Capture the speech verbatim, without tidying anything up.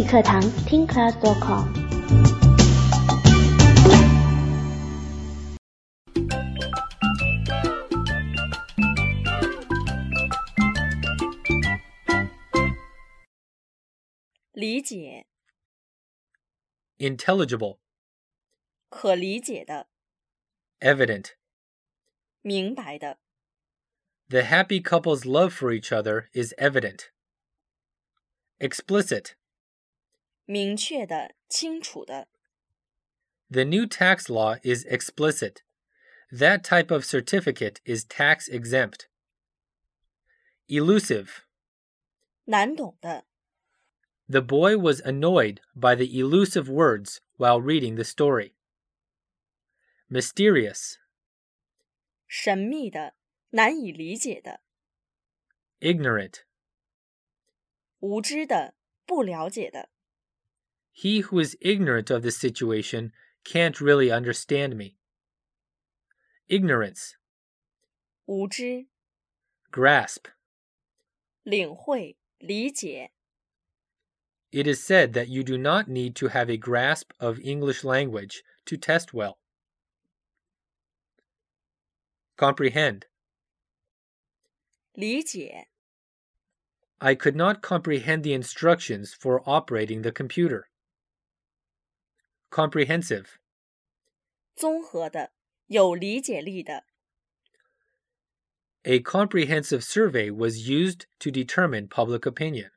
语课堂听 class dot com。 理解 intelligible, 可理解的 evident. 明白的 The happy couple's love for each other is evident. Explicit, 明确的清楚的 the new tax law is explicit. That type of certificate is tax exempt. Elusive, 难懂的 the boy was annoyed by the elusive words while reading the story. Mysterious, 神秘的难以理解的 ignorant, 无知的不了解的 he who is ignorant of the situation can't really understand me. Ignorance, 无知 grasp. 领会理解 It is said that you do not need to have a grasp of English language to test well. Comprehend. 理解 I could not comprehend the instructions for operating the computer. Comprehensive, 综合的有理解力的 a comprehensive survey was used to determine public opinion.